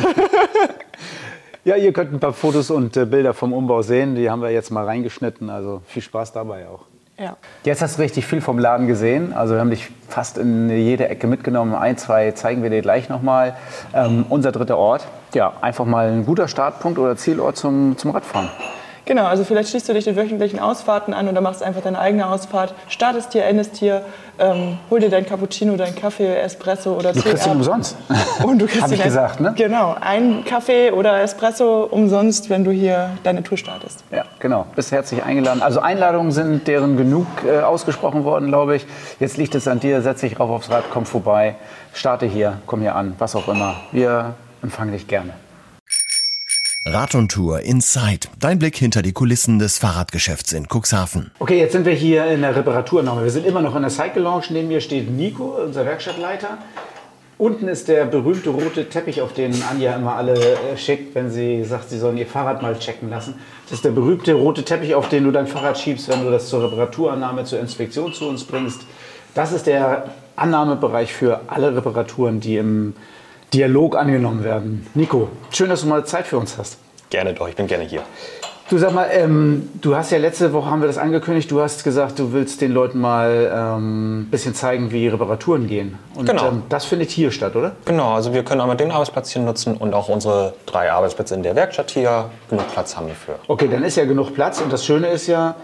Ja, ihr könnt ein paar Fotos und Bilder vom Umbau sehen. Die haben wir jetzt mal reingeschnitten. Also viel Spaß dabei auch. Ja. Jetzt hast du richtig viel vom Laden gesehen. Also wir haben dich fast in jede Ecke mitgenommen. 1, 2 zeigen wir dir gleich nochmal. Unser dritter Ort. Ja, einfach mal ein guter Startpunkt oder Zielort zum Radfahren. Genau, also vielleicht schließt du dich den wöchentlichen Ausfahrten an oder machst einfach deine eigene Ausfahrt, startest hier, endest hier, hol dir dein Cappuccino, dein Kaffee, Espresso oder Tee. Du kriegst ihn umsonst. Und du kriegst Hab ich gesagt, ne? Genau, einen Kaffee oder Espresso umsonst, wenn du hier deine Tour startest. Ja, genau. Bist herzlich eingeladen. Also Einladungen sind deren genug ausgesprochen worden, glaube ich. Jetzt liegt es an dir, setz dich rauf aufs Rad, komm vorbei, starte hier, komm hier an, was auch immer. Wir empfangen dich gerne. Rad und Tour Inside. Dein Blick hinter die Kulissen des Fahrradgeschäfts in Cuxhaven. Okay, jetzt sind wir hier in der Reparaturnahme. Wir sind immer noch in der Cycle Lounge. Neben mir steht Nico, unser Werkstattleiter. Unten ist der berühmte rote Teppich, auf den Anja immer alle schickt, wenn sie sagt, sie sollen ihr Fahrrad mal checken lassen. Das ist der berühmte rote Teppich, auf den du dein Fahrrad schiebst, wenn du das zur Reparaturannahme, zur Inspektion zu uns bringst. Das ist der Annahmebereich für alle Reparaturen, die im Dialog angenommen werden. Nico, schön, dass du mal Zeit für uns hast. Gerne doch, ich bin gerne hier. Du sag mal, du hast ja letzte Woche, haben wir das angekündigt, du hast gesagt, du willst den Leuten mal ein bisschen zeigen, wie Reparaturen gehen. Und Genau. Das findet hier statt, oder? Genau, also wir können einmal den Arbeitsplatz hier nutzen und auch unsere 3 Arbeitsplätze in der Werkstatt hier. Genug Platz haben wir für. Okay, dann ist ja genug Platz und das Schöne ist ja,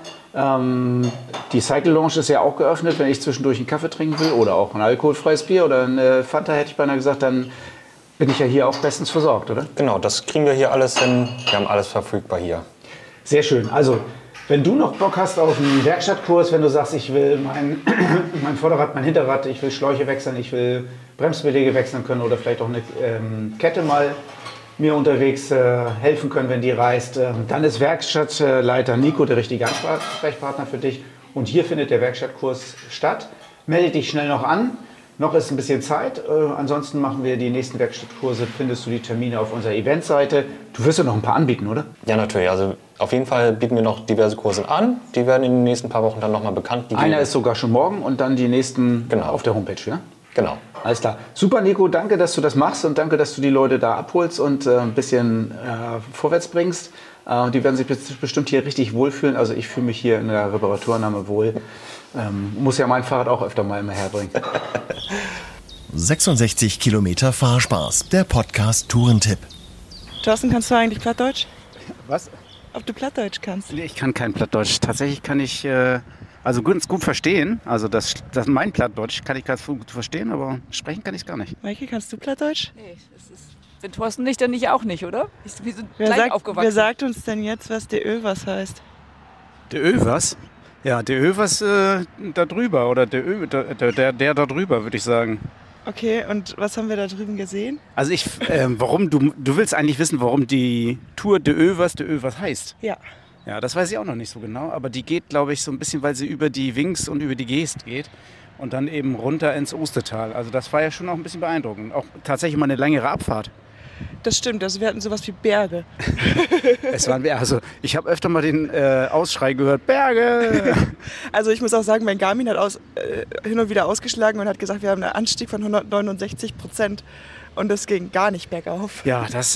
die Cycle Lounge ist ja auch geöffnet, wenn ich zwischendurch einen Kaffee trinken will oder auch ein alkoholfreies Bier oder eine Fanta, hätte ich beinahe gesagt, dann bin ich ja hier auch bestens versorgt, oder? Genau, das kriegen wir hier alles hin. Wir haben alles verfügbar hier. Sehr schön. Also, wenn du noch Bock hast auf einen Werkstattkurs, wenn du sagst, ich will mein Vorderrad, mein Hinterrad, ich will Schläuche wechseln, ich will Bremsbeläge wechseln können oder vielleicht auch eine Kette mal mir unterwegs helfen können, wenn die reißt, dann ist Werkstattleiter Nico der richtige Ansprechpartner für dich. Und hier findet der Werkstattkurs statt. Melde dich schnell noch an. Noch ist ein bisschen Zeit. Ansonsten machen wir die nächsten Werkstattkurse. Findest du die Termine auf unserer Eventseite. Du wirst ja noch ein paar anbieten, oder? Ja, natürlich. Also auf jeden Fall bieten wir noch diverse Kurse an. Die werden in den nächsten paar Wochen dann nochmal bekannt. Einer ist sogar schon morgen und dann die nächsten auf der Homepage, ja? Genau. Alles klar. Super, Nico. Danke, dass du das machst und danke, dass du die Leute da abholst und ein bisschen vorwärts bringst. Die werden sich bestimmt hier richtig wohlfühlen. Also ich fühle mich hier in der Reparaturnahme wohl. Muss ja mein Fahrrad auch öfter mal immer herbringen. 66 Kilometer Fahrspaß. Der Podcast Tourentipp. Thorsten, kannst du eigentlich Plattdeutsch? Was? Ob du Plattdeutsch kannst? Nee, ich kann kein Plattdeutsch. Tatsächlich kann ich also ganz gut verstehen. Also das mein Plattdeutsch kann ich ganz gut verstehen, aber sprechen kann ich es gar nicht. Maike, kannst du Plattdeutsch? Nee, wenn Thorsten nicht, dann ich auch nicht, oder? Wir sind gleich aufgewachsen. Wer sagt uns denn jetzt, was der Ölwas heißt? Der Ölwas? Ja, der Ölwas da drüber oder der da drüber, würde ich sagen. Okay, und was haben wir da drüben gesehen? Also warum du willst eigentlich wissen, warum die Tour de Ölwas heißt. Ja. Ja, das weiß ich auch noch nicht so genau, aber die geht, glaube ich, so ein bisschen, weil sie über die Wings und über die Geest geht und dann eben runter ins Ostertal. Also das war ja schon auch ein bisschen beeindruckend. Auch tatsächlich mal eine längere Abfahrt. Das stimmt, also wir hatten sowas wie Berge. Es waren Berge. Also ich habe öfter mal den Ausschrei gehört, Berge! Also ich muss auch sagen, mein Garmin hat hin und wieder ausgeschlagen und hat gesagt, wir haben einen Anstieg von 169%. Und das ging gar nicht bergauf. Ja, das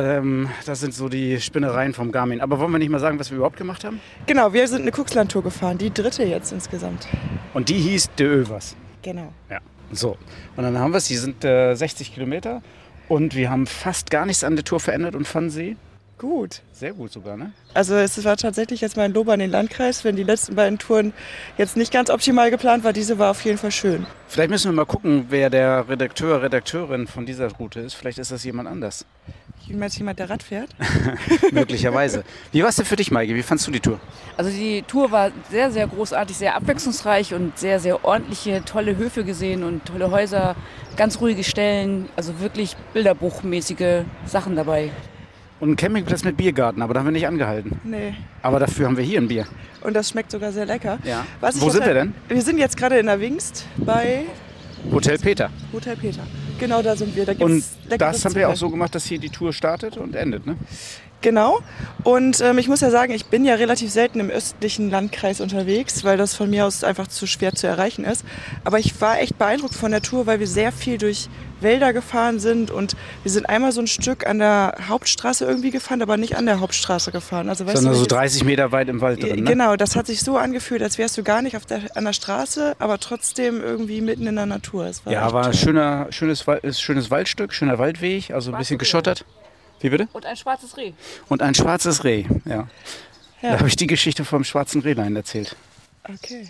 sind so die Spinnereien vom Garmin. Aber wollen wir nicht mal sagen, was wir überhaupt gemacht haben? Genau, wir sind eine Kuxland-Tour gefahren, die 3. jetzt insgesamt. Und die hieß De Ölwas. Genau. Ja, so. Und dann haben wir es, die sind 60 Kilometer und wir haben fast gar nichts an der Tour verändert und fanden sie gut. Sehr gut sogar, ne? Also es war tatsächlich jetzt mal ein Lob an den Landkreis, wenn die letzten beiden Touren jetzt nicht ganz optimal geplant war. Diese war auf jeden Fall schön. Vielleicht müssen wir mal gucken, wer der Redakteurin von dieser Route ist. Vielleicht ist das jemand anders. Meinst du jemand, der Rad fährt? Möglicherweise. Wie war es denn für dich, Maike? Wie fandst du die Tour? Also die Tour war sehr, sehr großartig, sehr abwechslungsreich und sehr, sehr ordentliche, tolle Höfe gesehen und tolle Häuser, ganz ruhige Stellen, also wirklich bilderbuchmäßige Sachen dabei. Und ein Campingplatz mit Biergarten, aber da haben wir nicht angehalten. Nee. Aber dafür haben wir hier ein Bier. Und das schmeckt sogar sehr lecker. Ja. Wo sind wir denn? Wir sind jetzt gerade in der Wingst bei Hotel Peter. Hotel Peter. Genau, da sind wir. Da und das haben wir auch so gemacht, dass hier die Tour startet und endet, ne? Genau. Und ich muss ja sagen, ich bin ja relativ selten im östlichen Landkreis unterwegs, weil das von mir aus einfach zu schwer zu erreichen ist. Aber ich war echt beeindruckt von der Tour, weil wir sehr viel durch Wälder gefahren sind und wir sind einmal so ein Stück an der Hauptstraße irgendwie gefahren, aber nicht an der Hauptstraße gefahren. Also, weißt sondern du, so 30 Meter weit im Wald drin, ne? Genau, das hat sich so angefühlt, als wärst du gar nicht an der Straße, aber trotzdem irgendwie mitten in der Natur. Es war ein schönes Waldstück, schöner Waldweg, also ein bisschen geschottert. Wie bitte? Und ein schwarzes Reh. Und ein schwarzes Reh, ja. Da habe ich die Geschichte vom schwarzen Rehlein erzählt. Okay.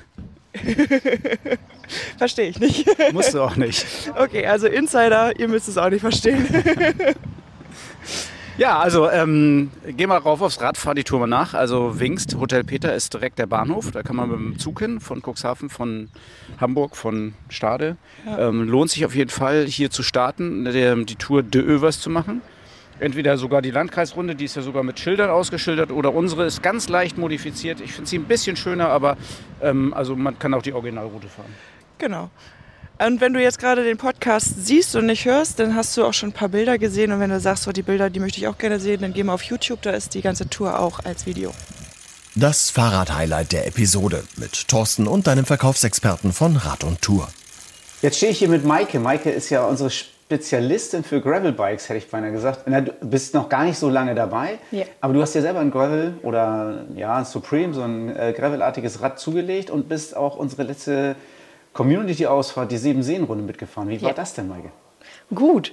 Verstehe ich nicht. Musst du auch nicht. Okay, also Insider, ihr müsst es auch nicht verstehen. Ja, also geh mal rauf aufs Rad, fahr die Tour mal nach. Also Wingst, Hotel Peter ist direkt der Bahnhof. Da kann man mit dem Zug hin, von Cuxhaven, von Hamburg, von Stade. Lohnt sich auf jeden Fall, hier zu starten, die Tour de Övers zu machen. Entweder sogar die Landkreisrunde, die ist ja sogar mit Schildern ausgeschildert, oder unsere ist ganz leicht modifiziert. Ich finde sie ein bisschen schöner, aber also man kann auch die Originalroute fahren. Genau. Und wenn du jetzt gerade den Podcast siehst und nicht hörst, dann hast du auch schon ein paar Bilder gesehen. Und wenn du sagst, so, die Bilder, die möchte ich auch gerne sehen, dann geh mal auf YouTube, da ist die ganze Tour auch als Video. Das Fahrrad-Highlight der Episode mit Thorsten und deinem Verkaufsexperten von Rad und Tour. Jetzt stehe ich hier mit Maike. Maike ist ja unsere Spezialistin für Gravelbikes, hätte ich beinahe gesagt. Na, du bist noch gar nicht so lange dabei, aber du hast dir selber ein Gravel oder ein Supreme, so ein Gravelartiges Rad zugelegt und bist auch unsere letzte Community-Ausfahrt, die 7-Seen-Runde mitgefahren. Wie war das denn, Maike? Gut.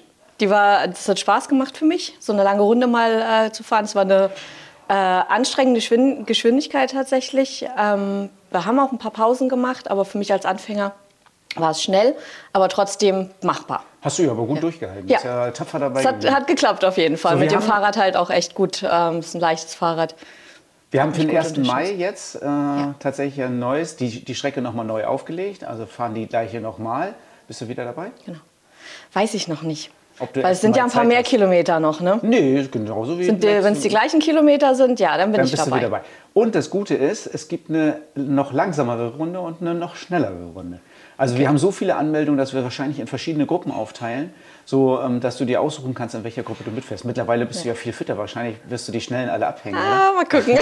Das hat Spaß gemacht für mich, so eine lange Runde mal zu fahren. Es war eine anstrengende Geschwindigkeit tatsächlich. Wir haben auch ein paar Pausen gemacht, aber für mich als Anfänger war es schnell, aber trotzdem machbar. Hast du ja aber gut durchgehalten. Ja. Ist ja tapfer dabei. Es hat geklappt auf jeden Fall. So, mit dem Fahrrad halt auch echt gut. Es ist ein leichtes Fahrrad. Wir haben für den 1. Mai jetzt tatsächlich ein neues, die Strecke nochmal neu aufgelegt. Also fahren die gleiche nochmal. Bist du wieder dabei? Genau. Weiß ich noch nicht. Weil es sind ja ein paar mehr Kilometer noch, ne? Nee, genauso wie... Wenn es die gleichen Kilometer sind, ja, dann bin ich dabei. Du wieder dabei. Und das Gute ist, es gibt eine noch langsamere Runde und eine noch schnellere Runde. Also wir haben so viele Anmeldungen, dass wir wahrscheinlich in verschiedene Gruppen aufteilen, so dass du dir aussuchen kannst, in welcher Gruppe du mitfährst. Mittlerweile bist du ja viel fitter. Wahrscheinlich wirst du die Schnellen alle abhängen. Mal gucken.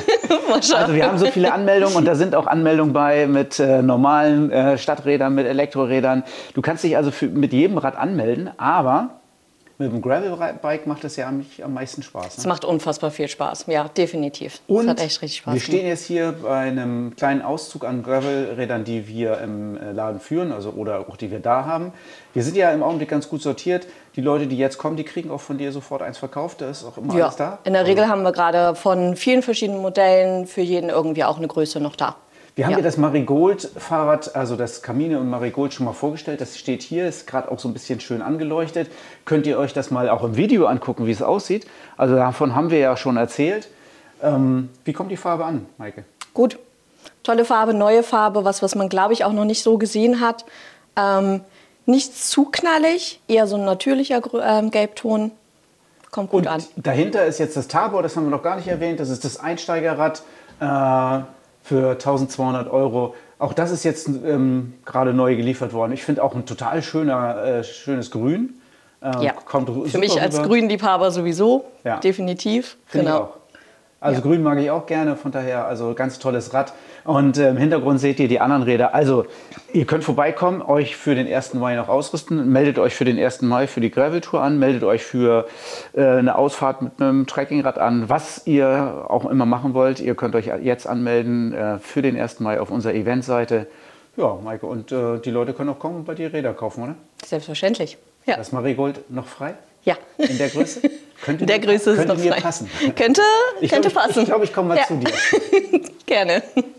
Mal schauen. Also wir haben so viele Anmeldungen und da sind auch Anmeldungen bei mit normalen Stadträdern, mit Elektrorädern. Du kannst dich also mit jedem Rad anmelden, aber mit dem Gravelbike macht das ja am meisten Spaß. Es macht unfassbar viel Spaß, ja, definitiv. Und es hat echt richtig Spaß wir stehen jetzt hier bei einem kleinen Auszug an Gravelrädern, die wir im Laden führen, also oder auch die wir da haben. Wir sind ja im Augenblick ganz gut sortiert. Die Leute, die jetzt kommen, die kriegen auch von dir sofort eins verkauft. Da ist auch immer alles da. In der Regel haben wir gerade von vielen verschiedenen Modellen für jeden irgendwie auch eine Größe noch da. Wir haben dir das Marigold-Fahrrad, also das Camine und Marigold schon mal vorgestellt. Das steht hier, ist gerade auch so ein bisschen schön angeleuchtet. Könnt ihr euch das mal auch im Video angucken, wie es aussieht. Also davon haben wir ja schon erzählt. Wie kommt die Farbe an, Maike? Gut, tolle Farbe, neue Farbe, was man glaube ich auch noch nicht so gesehen hat. Nicht zu knallig, eher so ein natürlicher Gelbton. Kommt gut an. Dahinter ist jetzt das Tabor, das haben wir noch gar nicht erwähnt. Das ist das Einsteigerrad für 1.200 €. Auch das ist jetzt gerade neu geliefert worden. Ich finde auch ein total schönes Grün. Kommt für mich als Grünliebhaber sowieso, definitiv. Finde ich auch. Also Grün mag ich auch gerne, von daher also ganz tolles Rad. Und im Hintergrund seht ihr die anderen Räder. Also ihr könnt vorbeikommen, euch für den 1. Mai noch ausrüsten. Meldet euch für den 1. Mai für die Gravel-Tour an. Meldet euch für eine Ausfahrt mit einem Trekkingrad an. Was ihr auch immer machen wollt, ihr könnt euch jetzt anmelden für den 1. Mai auf unserer Eventseite. Ja, Maike, und die Leute können auch kommen und bei dir Räder kaufen, oder? Selbstverständlich, ja. Das Marigold noch frei? Ja. In der Größe? In der Größe ist noch frei. Passen. Könnte passen. Ich glaube, ich komme mal zu dir. Gerne.